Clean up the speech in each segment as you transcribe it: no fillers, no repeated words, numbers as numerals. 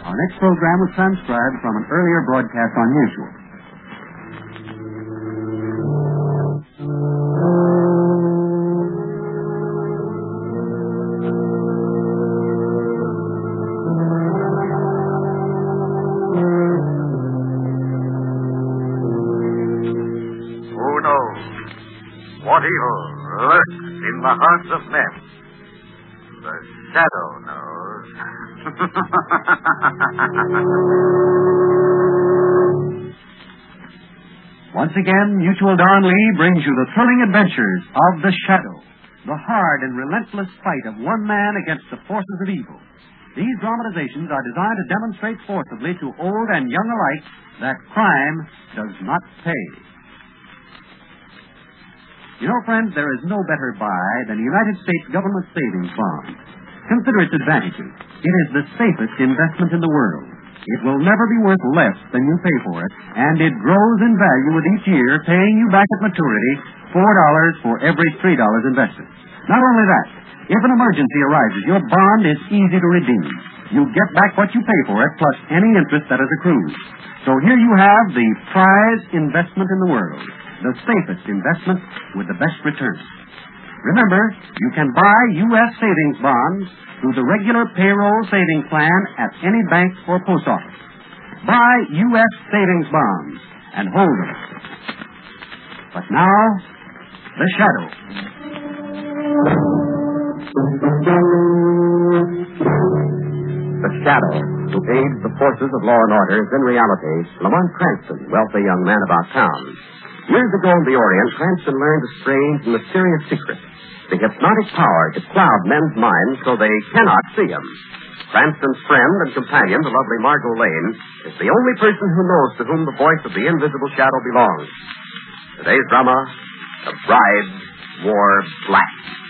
Our next program was transcribed from an earlier broadcast on Usual. Who knows what evil lurks in the hearts of men? The shadow knows. Once again, Mutual Don Lee brings you the thrilling adventures of The Shadow, the hard and relentless fight of one man against the forces of evil. These dramatizations are designed to demonstrate forcibly to old and young alike that crime does not pay. You know, friends, there is no better buy than a United States government savings bond. Consider its advantages. It is the safest investment in the world. It will never be worth less than you pay for it, and it grows in value with each year, paying you back at maturity $4 for every $3 invested. Not only that, if an emergency arises, your bond is easy to redeem. You get back what you pay for it, plus any interest that is accrued. So here you have the prize investment in the world, the safest investment with the best return. Remember, you can buy U.S. savings bonds through the regular payroll savings plan at any bank or post office. Buy U.S. savings bonds and hold them. But now, The Shadow. The Shadow, who aids the forces of law and order, is in reality Lamont Cranston, wealthy young man about town. Years ago in the Orient, Cranston learned a strange and mysterious secret, the hypnotic power to cloud men's minds so they cannot see him. Cranston's friend and companion, the lovely Margot Lane, is the only person who knows to whom the voice of the invisible shadow belongs. Today's drama, The Bride Wore Black.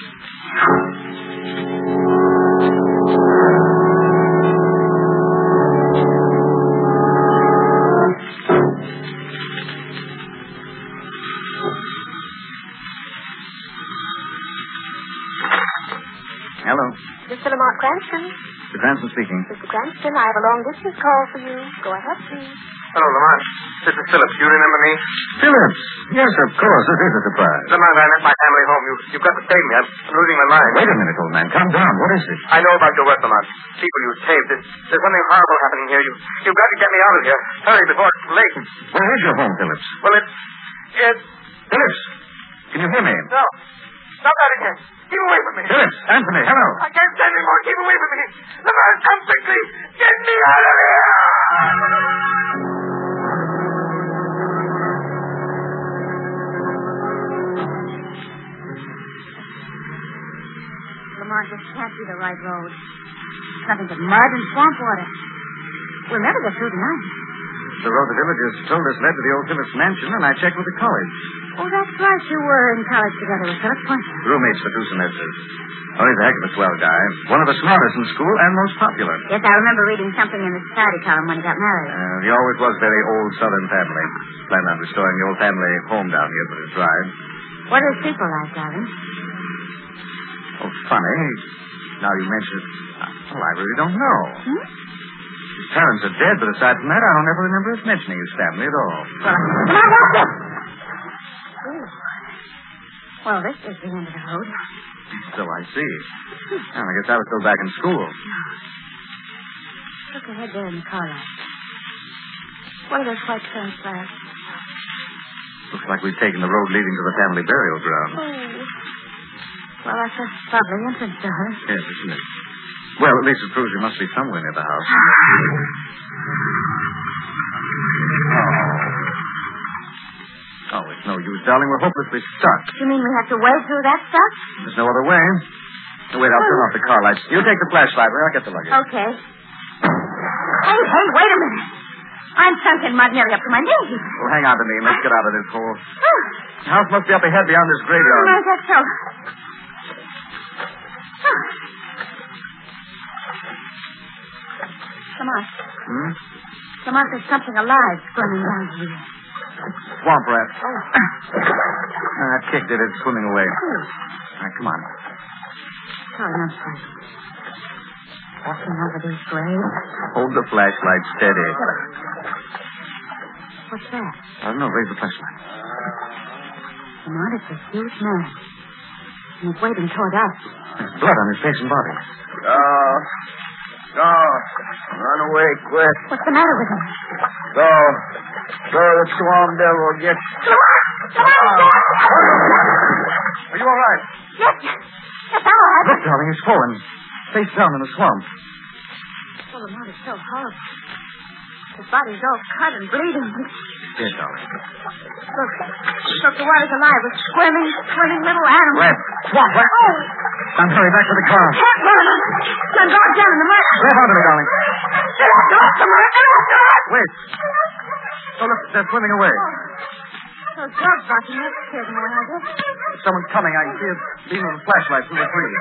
Hello. Mr. Lamont Cranston. Mr. Cranston speaking. Mr. Cranston, I have a long-distance call for you. Go ahead, please. Hello, Lamont. This is Phillips. You remember me? Phillips? Yes, of course. This is a surprise. Lamont, I left my family home. You've got to save me. I'm losing my mind. Wait a minute, old man. Calm down. What is it? I know about your work, Lamont. People you saved. There's something horrible happening here. You've got to get me out of here. Hurry before it's too late. Where is your home, Phillips? Well, it's... Phillips, can you hear me? No. Stop that again. Keep away from me. Phillips, Anthony, hello. I can't stand anymore. Keep away from me. Lamont, come quickly. Get me out of here. Lamont, this can't be the right road. Nothing but mud and swamp water. We'll never get through tonight. The road the villagers told us led to the old Phillips mansion, and I checked with the college. Oh, that's right. You were in college together with Phillips, weren't you? Roommates for 2 semesters. Oh, he's a heck of a swell guy. One of the smartest in school and most popular. Yes, I remember reading something in the society column when he got married. He always was very old Southern family. Planned on restoring the old family home down here for his bride. What are his people like, darling? Oh, funny. Now you mention it. Well, I really don't know. His parents are dead, but aside from that, I don't ever remember us mentioning his family at all. Well, this is the end of the road. So I see. Well, I guess I was still back in school. Look ahead there in the car light. What are those white stones flags? Looks like we've taken the road leading to the family burial ground. Oh. Well, that's a lovely entrance to her. Yes, isn't it? Well, at least it proves we must be somewhere near the house. Oh, it's no use, darling. We're hopelessly stuck. You mean we have to wade through that stuff? There's no other way. Wait, I'll turn off the car lights. You take the flashlight, and I'll get the luggage. Okay. Hey, wait a minute. I'm sunk in mud nearly up to my knees. Well, hang on to me and let's get out of this hole. The house must be up ahead beyond this graveyard. I guess so. Lamont. Lamont, there's something alive swimming down here. Swamp rat. Oh. That kicked it. It's swimming away. All right, come on. Sorry, I'm sorry. walking over these graves. Hold the flashlight steady. What's that? I don't know. Raise the flashlight. Lamont, it's a huge man. And he's waiting toward us. There's blood on his face and body. Go. Run away quick. What's the matter with him? Go. The swamp devil will get you. Are you all right? Yes. Yes, I'm all right. Look, darling, he's fallen. Face down in the swamp. Oh, Lamont, it's so horrible. His body's all cut and bleeding. Yes, darling. Look, the water's alive with swimming little animals. Red. Swamp, Red. Oh. Now hurry back to the car. Can't run. I'm going down in the mud. Grab onto me, darling. Wait. Oh, look, they're swimming away. Those dogs barking, that scared me when I did. Someone's coming. I see a beam of a flashlight through the trees.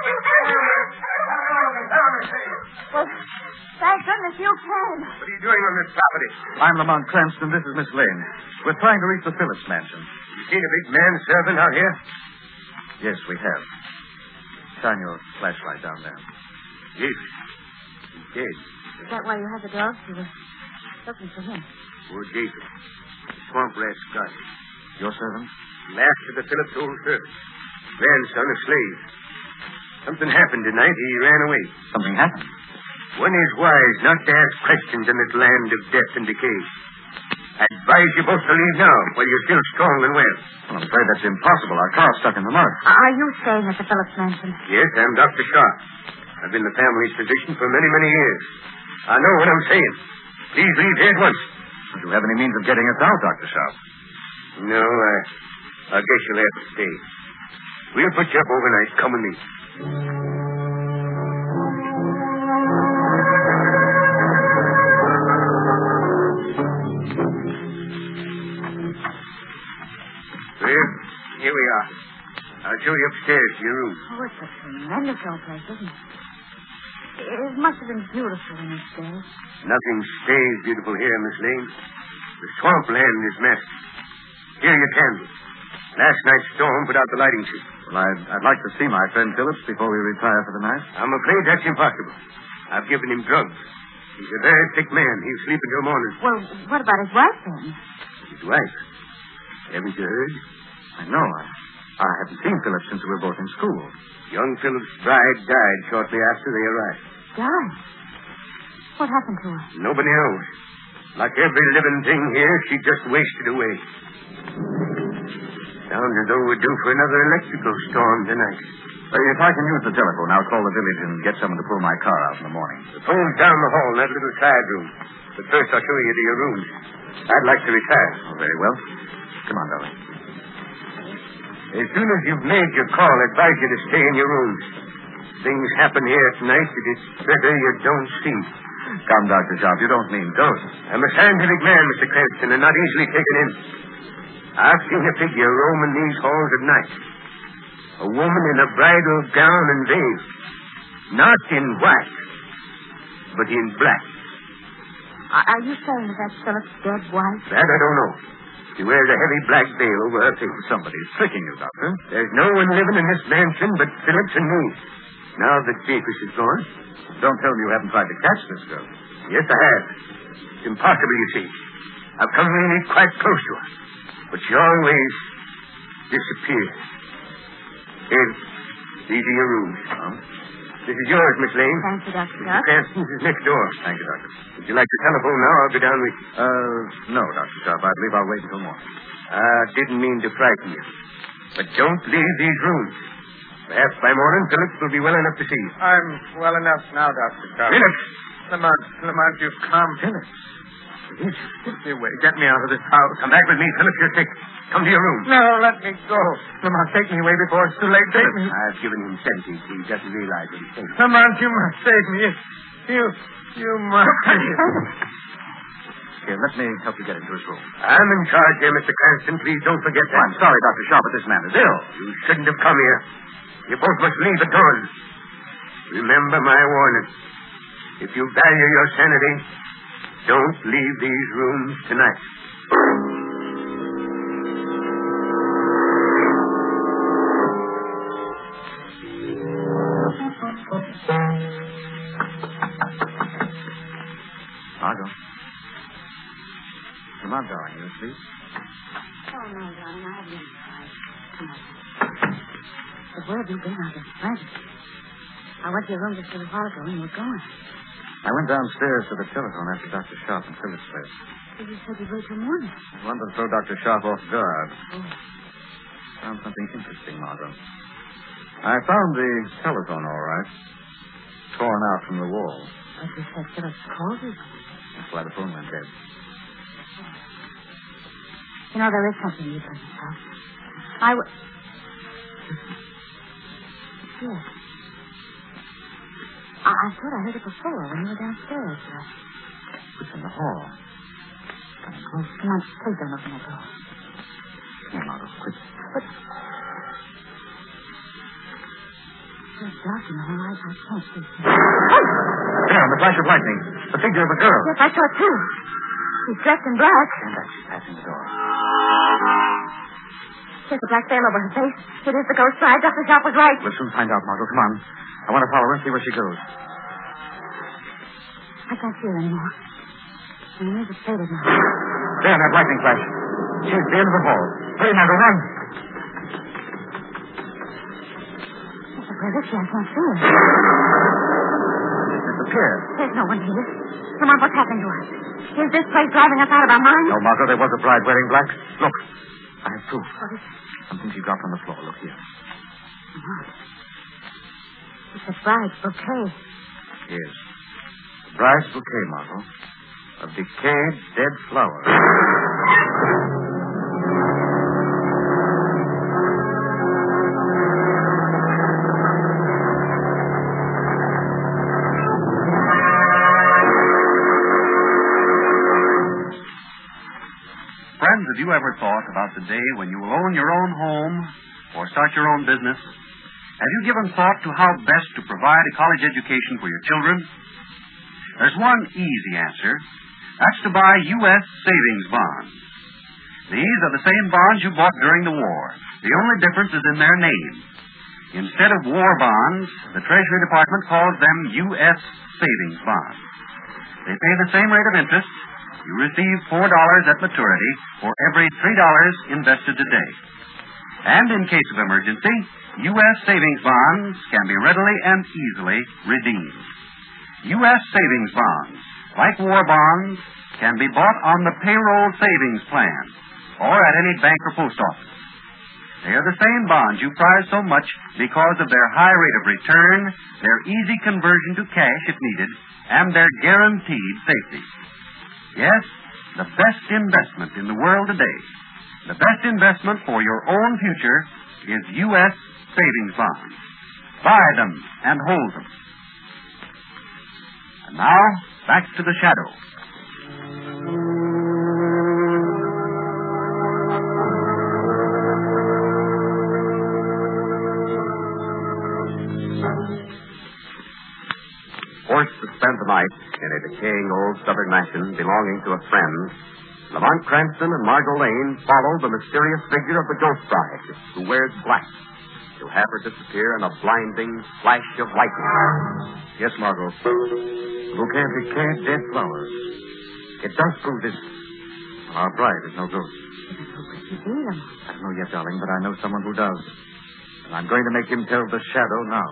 Well, thank goodness you came. What are you doing on this property? I'm Lamont Cranston. This is Miss Lane. We're trying to reach the Phillips mansion. You seen a big man serving out here? Yes, we have. Shine your flashlight down there. Yes. He's dead. Is that why you had the dogs? You were looking for him. Poor Jacob. Swamp rat's got him. Your servant? Last of the Phillips old servant. Grandson of slave. Something happened tonight. He ran away. Something happened? One is wise not to ask questions in this land of death and decay. I advise you both to leave now while you're still strong and well. Well, I'm afraid that's impossible. Our car's stuck in the mud. Are you staying at the Phillips mansion? Yes, I'm Dr. Sharp. I've been the family's physician for many, many years. I know what I'm saying. Please leave here at once. Do you have any means of getting us out, Dr. Sharp? No, I guess you'll have to stay. We'll put you up overnight. Come with me. Well, here we are. I'll show you upstairs to your room. Oh, it's a tremendous old place, isn't it? It must have been beautiful in its day. Nothing stays beautiful here, Miss Lane. The swamp land is massive. Here are your candles. Last night's storm put out the lighting switch. Well, I'd like to see my friend Phillips before we retire for the night. I'm afraid that's impossible. I've given him drugs. He's a very sick man. He'll sleep until morning. Well, what about his wife, then? His wife? Haven't you heard? I know. I haven't seen Phillips since we were both in school. Young Phillips' bride died shortly after they arrived. Died? What happened to her? Nobody knows. Like every living thing here, she just wasted away. Sounds as though we're due for another electrical storm tonight. If I can use the telephone, I'll call the village and get someone to pull my car out in the morning. The phone's down the hall in that little side room. But first I'll show you to your rooms. I'd like to retire. Oh, very well. Come on, darling. As soon as you've made your call, I advise you to stay in your rooms. Things happen here tonight that it's better you don't see. Come, Dr. Sharp, you don't mean ghosts. I'm a scientific man, Mr. Cranston, and not easily taken in. I've seen a figure roaming these halls at night. A woman in a bridal gown and veil. Not in white, but in black. Are you saying that's Philip's dead wife? That I don't know. She wears a heavy black veil over her face. Somebody's tricking you, Doctor. There's no one living in this mansion but Phillips and me. Now that Jacobs is gone. Don't tell me you haven't tried to catch this girl. Yes, I have. It's impossible, you see. I've come really quite close to her. But she always disappears. Here, these are your rooms. Oh? This is yours, Miss Lane. Thank you, Dr. Mr. Sharp. Cranston's is next door. Thank you, Doctor. Would you like to telephone now? I'll go down with you. No, Dr. Sharp. I believe I'll wait until morning. I didn't mean to frighten you. But don't leave these rooms. Perhaps by morning, Phillips will be well enough to see you. I'm well enough now, Dr. Sharp. Phillips! Lamont, you've calmed Phillips! Please, get me away. Get me out of this house. Come back with me, Phillips. You're sick. Come to your room. No, let me go. Lamont, take me away before it's too late. Take me. I've given him sentences. He doesn't realize what he's saying. Lamont, you must save me. You must. Here, let me help you get into his room. I'm in charge here, Mr. Cranston. Please don't forget that. I'm sorry, Dr. Sharp, but this man is ill. You shouldn't have come here. You both must leave at once. Remember my warning. If you value your sanity, don't leave these rooms tonight. Margot. Lamont, darling, you asleep? Oh, no, darling, I haven't been tired. Come on. But where have you been? I've been frantic. I went to your room just a little while ago and you were gone. I went downstairs to the telephone after Dr. Sharp and Phyllis' place. But you said you'd wait till morning. I wanted to throw Dr. Sharp off guard. Oh. Found something interesting, Margot. I found the telephone, all right. Torn out from the wall. But you said Phyllis called you. That's why the phone went dead. You know, there is something you couldn't tell. Yes. I thought I heard it before when you were downstairs. It's in the hall. Oh, come on, please don't open the door. Here, Margot, quick. But... It's dark in the hall. I can't see. There, the flash of lightning. The figure of a girl. Yes, I saw it, too. She's dressed in black. And that she's passing the door. There's a black veil over her face. It is the ghost bride. Dr. Sharp was right. We'll soon find out, Margot. Come on. I want to follow her and see where she goes. I can't see her anymore. My music's faded now. There, that lightning flash. She's at the end of the hall. Hurry, Margot, run. Where is she? I can't see her. She's disappeared. There's no one here. Come on, what's happened to us? Is this place driving us out of our minds? No, Margot, there was a bride wearing black. Look, I have proof. What is it? Something she dropped on the floor. Look here. What? It's a bride's bouquet. Yes. Bride's bouquet, Margot. Of decayed, dead flowers. Friends, have you ever thought about the day when you will own your own home or start your own business? Have you given thought to how best to provide a college education for your children? There's one easy answer. That's to buy U.S. savings bonds. These are the same bonds you bought during the war. The only difference is in their name. Instead of war bonds, the Treasury Department calls them U.S. savings bonds. They pay the same rate of interest. You receive $4 at maturity for every $3 invested today. And in case of emergency, U.S. savings bonds can be readily and easily redeemed. U.S. savings bonds, like war bonds, can be bought on the payroll savings plan or at any bank or post office. They are the same bonds you prize so much because of their high rate of return, their easy conversion to cash if needed, and their guaranteed safety. Yes, the best investment in the world today, the best investment for your own future is U.S. savings bonds. Buy them and hold them. And now, back to the shadow. Forced to spend the night in a decaying old Southern mansion belonging to a friend, Lamont Cranston and Margot Lane follow the mysterious figure of the ghost bride who wears black to have her disappear in a blinding flash of lightning. Yes, Margot. Bouquet of decayed dead flowers. It does prove this. Our bride is no ghost. Who could she be, Lamont? I don't know yet, darling, but I know someone who does. And I'm going to make him tell the shadow now.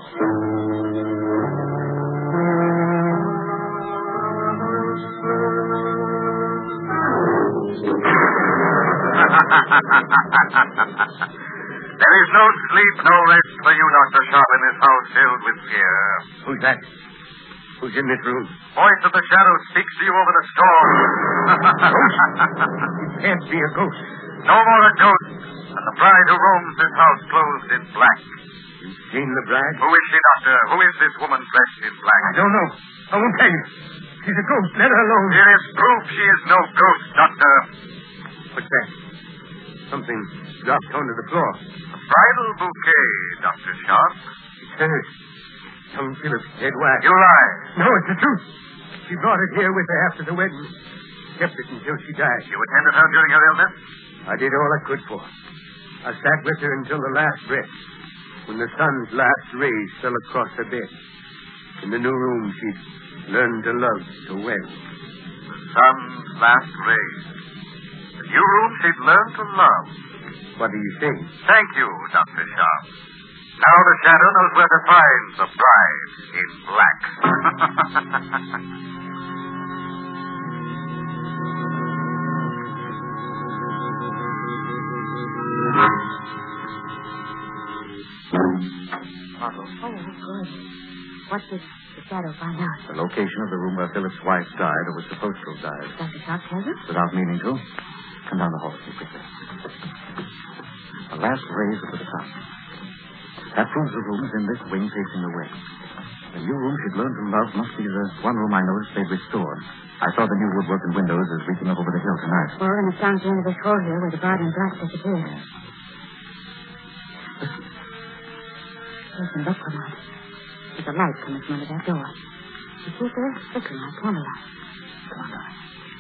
There is no sleep, no rest for you, Dr. Sharp, in this house filled with fear. Who's that? Who's in this room? Voice of the shadow speaks to you over the storm. It can't be a ghost. No more a ghost, and the bride who roams this house clothed in black. You've seen the bride? Who is she, Doctor? Who is this woman dressed in black? I don't know. I won't tell you. She's a ghost. Let her alone. It is proof she is no ghost, Doctor. What's that? Something dropped onto the floor. A bridal bouquet, Dr. Sharp. It's hers. Young Phillips' dead wife. You lie. No, it's the truth. She brought it here with her after the wedding. Kept it until she died. You attended her during her illness? I did all I could for her. I sat with her until the last breath, when the sun's last rays fell across her bed. In the new room she'd learned to love so well. sun's last rays. The new room she'd learned to love. What do you say? Thank you, Dr. Sharp. Now the shadow knows where to find the bride in black. Oh, good. What did the shadow find out? The location of the room where Philip's wife died, or was supposed to have died. Dr. Sharp tells you? Without meaning to. Come down the hall with me quickly. The last rays of the sun. That proves the room is in this wing facing the west. The new room she'd learned to love must be the one room I noticed they'd restored. I saw the new woodwork and windows as we came up over the hill tonight. Well, we're going to sound the end of this hall here where the bride in black disappeared. Listen, look, Lamont. There's a light coming from under that door. You see it there? Flickering like candlelight. Come on, darling.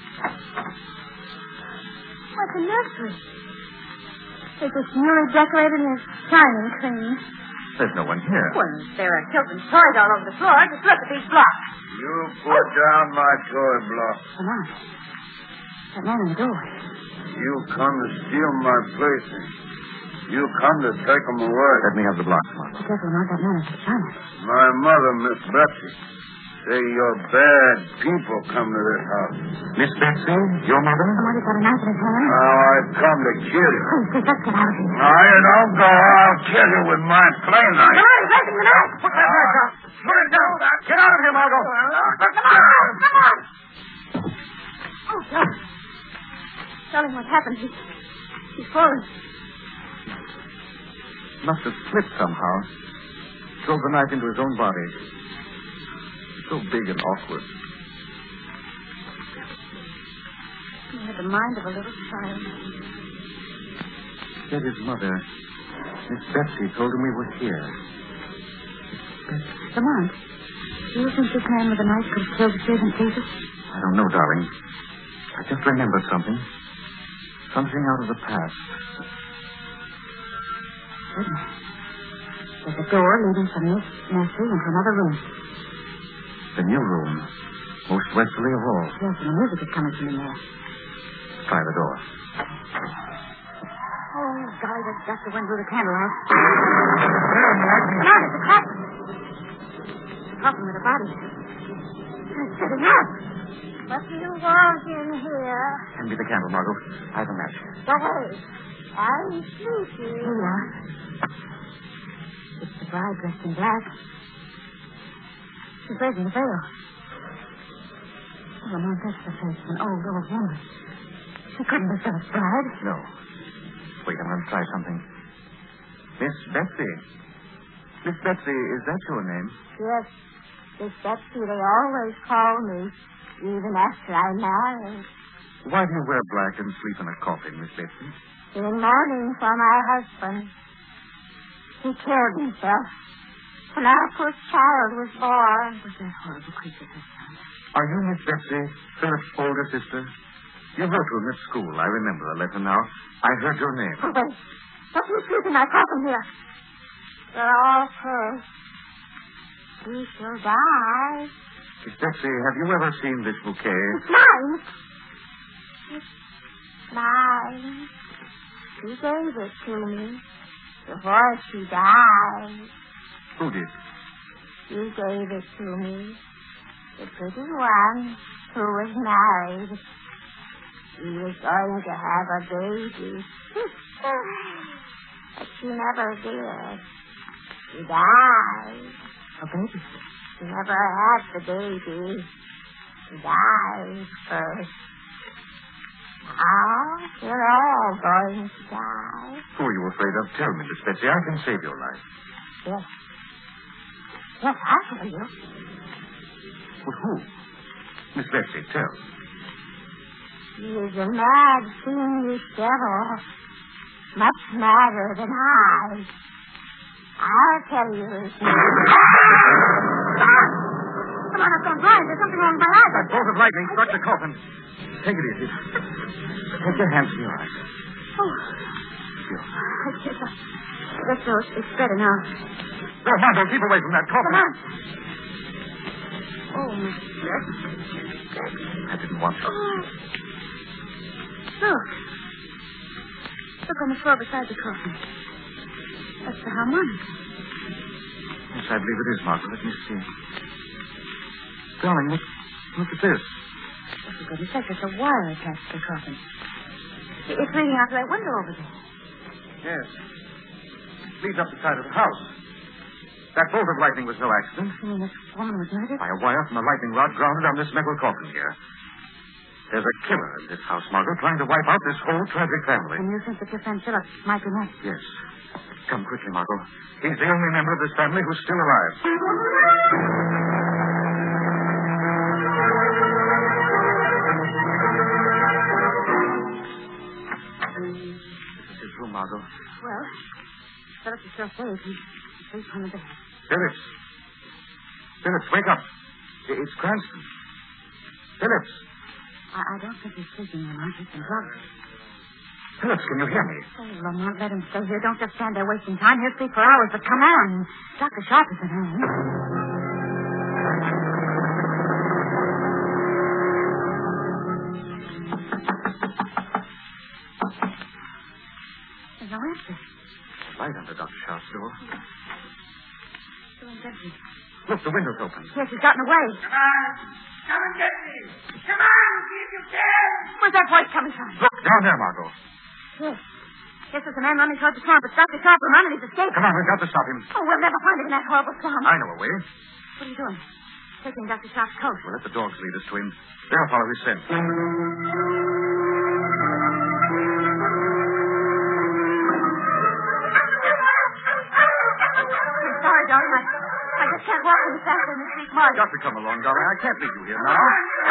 What's a nursery? It's just newly decorated and it's shining clean. There's no one here. Well, there are children's toys all over the floor. Just look at these blocks. You put down my toy block. Lamont. That man in the doorway. You come to steal my plaything. You come to take them away. Let me have the blocks, Margot. Be careful, Lamont. That man is China. My mother, Miss Betsy, say your bad people come to this house. Miss Betsy, your mother? Somebody's got a knife in his hand. Now I've come to kill you. Please, let's get out of here. Now you don't go. I'll kill you with my play knife. Come on, he's raising the knife. Put that knife down. Put it down. Get out of here, Margot. Come on. Oh, God. Tell him what happened. He's fallen. Must have slipped somehow. Drove the knife into his own body. So big and awkward. He had the mind of a little child. Said his mother, Miss Betsy, told him we were here. Lamont, do you think this man with the knife could have killed the servant Jesus? I don't know, darling. I just remembered something. Something out of the past. Goodness. There's a door leading from this nursery into another room. The new room. Most westerly of all. Yes, and the music is coming from in there. Try the door. Oh, golly, that's just the wind blew the candlelight. There, Matt. No, it's a coffin. It's a coffin with a body. It's sitting up. What do you want in here? Hand me the candle, Margot. I have a match. Go away. I'm sleepy. Here you are. It's the bride dressed in black. She's raising the veil. Oh, Lamont, that's the face of an old woman. She couldn't be Philip's bride. No. Wait, I'm going to try something. Miss Betsy. Miss Betsy, is that your name? Yes, Miss Betsy, they always call me, even after I married. Why do you wear black and sleep in a coffin, Miss Betsy? In mourning for my husband. He killed himself when our first child was born. Was that horrible creature her son? Are you Miss Betsy, Philip's older sister? You wrote to him at school. I remember the letter now. I heard your name. Oh, wait. What do you sleep in my coffin here? They're all cursed. We shall die. Miss Betsy, have you ever seen this bouquet? It's mine. It's mine. She gave it to me before she died. Who did? You gave it to me. The pretty one who was married. She was going to have a baby. But she never did. She died. A baby? She never had the baby. She died first. Now you're all going to die. Who are you afraid of? Tell me, Miss Betsy. I can save your life. Yes. Yes, I'll tell you. But who? Miss Betsy, tell. He is a mad, fiendish devil. Much madder than I. I'll tell you his name. Come on, I've gone blind. There's something wrong with my eyes. That bolt of lightning struck the coffin. Take it easy. Take your hands to your eyes. Oh. Still. That's so. It's better now. No, Margot, keep away from that coffin. Come on. Oh, Mr. I didn't want to. Oh. Look. Look on the floor beside the coffin. That's the harmonica. Yes, I believe it is, Margaret. Let me see. Darling, look at this. Oh, for goodness sake, there's a wire attached to the coffin. It's leading out to that window over there. Yes. It leads up the side of the house. That bolt of lightning was no accident. You mean this woman was murdered? By a wire from a lightning rod grounded on this metal coffin here. There's a killer in this house, Margot, trying to wipe out this whole tragic family. And you think that your friend Philip might be next? Yes. Come quickly, Margot. He's the only member of this family who's still alive. This is his room, Margot. Well, Philip is still safe. He's asleep on the bed. Phillips, wake up. It's Cranston. Phillips. I don't think he's sleeping, Lamont. He's been drugged. Phillips, can you hear me? Oh, Lamont, let him stay here. Don't just stand there wasting time. He'll sleep for hours, but come on. Dr. Sharp is at home. There's no answer. Light under Dr. Sharp's door. Doing empty. Look, the window's open. Yes, he's gotten away. Come on. Come and get me. Come on, see if you can. Where's that voice coming from? Look, down there, Margot. Yes. Yes, there's a man running towards the swamp. It's Dr. Sharp. Run, and he's escaped. Come on, we've got to stop him. Oh, we'll never find him in that horrible swamp. I know a way. What are you doing? Taking Dr. Sharp's coat. We'll let the dogs lead us to him. They'll follow his scent. I'm sorry, darling. I just can't walk any faster in this deep mud. You've got to come along, darling. I can't leave you here now. There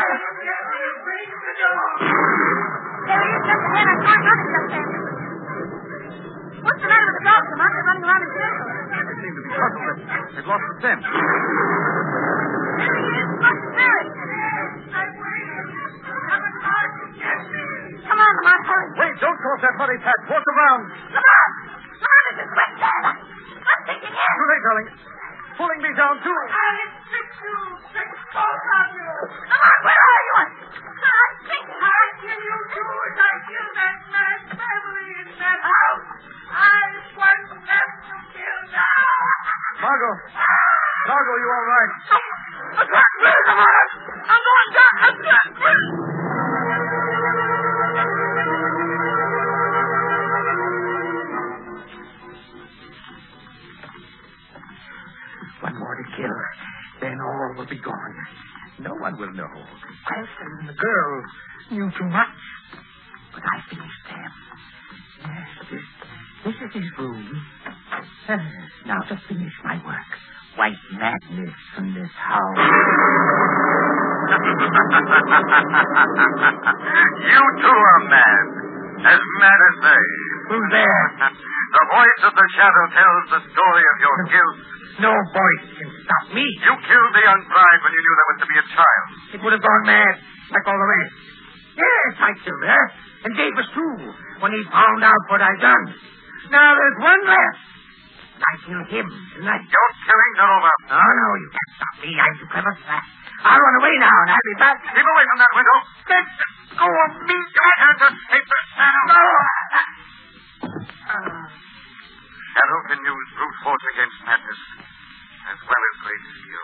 he is, just ahead. I saw him running just then. What's the matter with the dogs, Lamont? They're running around in circles. They seem to be puzzled. They've lost the scent. There he is. Look, there he is. Come on, Lamont, hurry. Wait, don't cross that muddy path. Walk around. Lamont! Lamont, this is quicksand. I'm sinking in. Too late, darling. Pulling me down, too. I'll fix you. Fix both of you. Lamont, where are you? I'm sinking. I kill you too as I kill that man's family in that house. I want them to kill now. Margot. Margot, you all right? I'm going down. I'm going. One more to kill. Then all will be gone. No one will know. Cranston and the girl knew too much. But I finished them. Yes, this is his room. Now to finish my work. White madness from this house. You too are mad. As mad as they. Who's there? The voice of the shadow tells the story of your guilt. No voice can stop me. You killed the young bride when you knew there was to be a child. It would have gone mad, like all the rest. Yes, I killed her. And Dave was too, when he found out what I'd done. Now there's one left. I killed him tonight. Your killings are over. Oh, no, you can't stop me. I'm too clever for that. I'll run away now, and I'll be back. Keep away from that window. Let go of me. You're here to escape the shadow. No. Shadow can use brute force against madness, as well as great skill.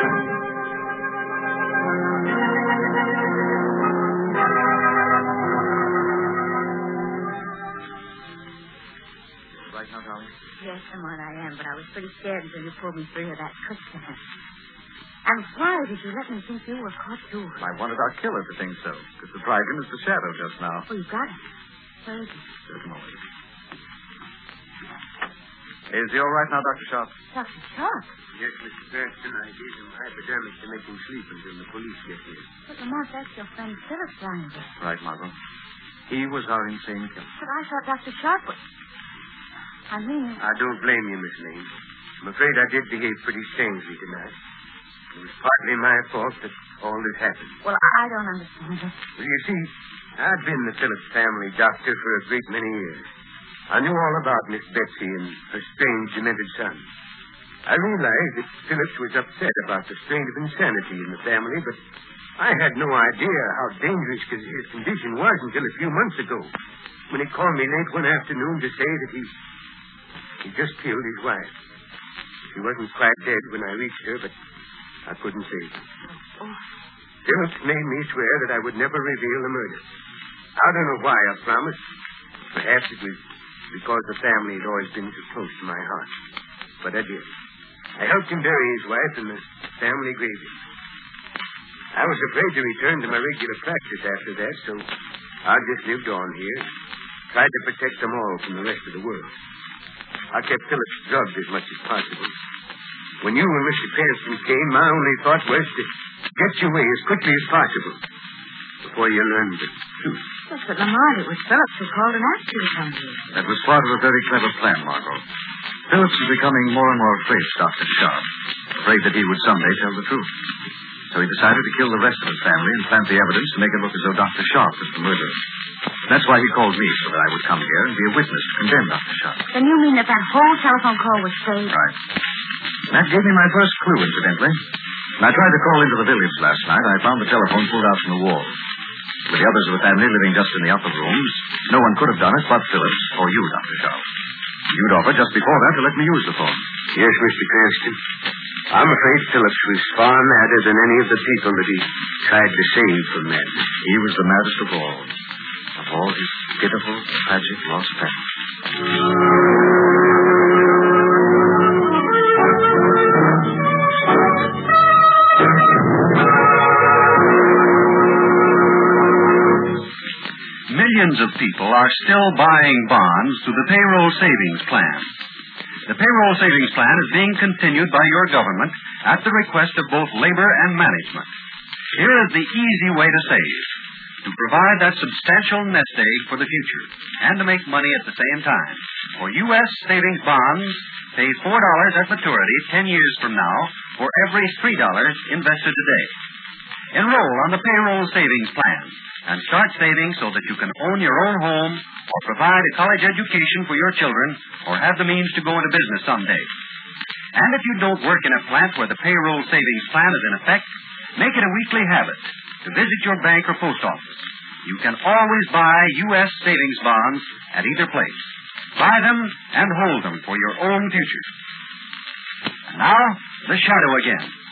Right now, darling? Yes, somewhat I am, but I was pretty scared until you pulled me free of that quicksand. And why did you let me think you were caught, too? I wanted our killer to think so. To surprise him as the shadow just now. Oh, you got it. Where is he? Just a moment. Is he all right now, Dr. Sharp? Dr. Sharp? Yes, Mr. Cranston, I gave him hypodermic to make him sleep until the police get here. But, Lamont, that's your friend Philip's lying there. Right, Margot. He was our insane killer. But I thought Dr. Sharp was... I mean... I don't blame you, Miss Lane. I'm afraid I did behave pretty strangely tonight. It was partly my fault that all this happened. Well, I don't understand it. Well, you see, I've been the Phillips family doctor for a great many years. I knew all about Miss Betsy and her strange, demented son. I realized that Phillips was upset about the strain of insanity in the family, but I had no idea how dangerous his condition was until a few months ago, when he called me late one afternoon to say that he just killed his wife. She wasn't quite dead when I reached her, but I couldn't save her. Phillips made me swear that I would never reveal the murder. I don't know why I promised. Perhaps it was because the family had always been so close to my heart. But I did. I helped him bury his wife in the family graveyard. I was afraid to return to my regular practice after that, so I just lived on here, tried to protect them all from the rest of the world. I kept Phillips drugged as much as possible. When you and Mr. Cranston came, my only thought was to get you away as quickly as possible before you learned the truth. Yes, but Lamont, it was Phillips who called and asked you to come here. That was part of a very clever plan, Margot. Phillips was becoming more and more afraid of Dr. Sharp, afraid that he would someday tell the truth. So he decided to kill the rest of his family and plant the evidence to make it look as though Dr. Sharp was the murderer. That's why he called me, so that I would come here and be a witness to condemn Dr. Sharp. Then you mean that whole telephone call was staged? Right. That gave me my first clue, incidentally. When I tried to call into the village last night, I found the telephone pulled out from the wall. With the others of the family living just in the upper rooms, no one could have done it but Phillips or you, Dr. Sharp. You'd offered just before that to let me use the phone. Yes, Mr. Cranston. I'm afraid Phillips was far madder than any of the people that he tried to save from madness. He was the maddest of all his pitiful, tragic, lost family. Millions of people are still buying bonds through the payroll savings plan. The payroll savings plan is being continued by your government at the request of both labor and management. Here is the easy way to save, to provide that substantial nest egg for the future, and to make money at the same time. For U.S. savings bonds, pay $4 at maturity 10 years from now for every $3 invested today. Enroll on the payroll savings plan and start saving so that you can own your own home or provide a college education for your children or have the means to go into business someday. And if you don't work in a plant where the payroll savings plan is in effect, make it a weekly habit to visit your bank or post office. You can always buy U.S. savings bonds at either place. Buy them and hold them for your own future. And now, the shadow again.